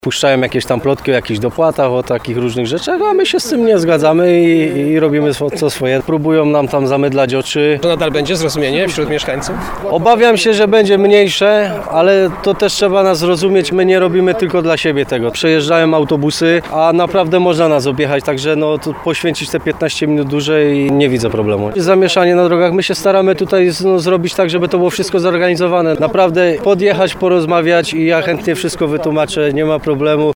Puszczają jakieś tam plotki o jakichś dopłatach, o takich różnych rzeczach, a my się z tym nie zgadzamy i robimy co swoje. Próbują nam tam zamydlać oczy. To nadal będzie zrozumienie wśród mieszkańców? Obawiam się, że będzie mniejsze, ale to też trzeba nas zrozumieć. My nie robimy tylko dla siebie tego. Przejeżdżają autobusy, a naprawdę można nas objechać, także to poświęcić te 15 minut dłużej i nie widzę problemu. Zamieszanie na drogach, my się staramy tutaj zrobić tak, żeby to było wszystko zorganizowane. Naprawdę podjechać, porozmawiać i ja chętnie wszystko wytłumaczę, nie ma problemu.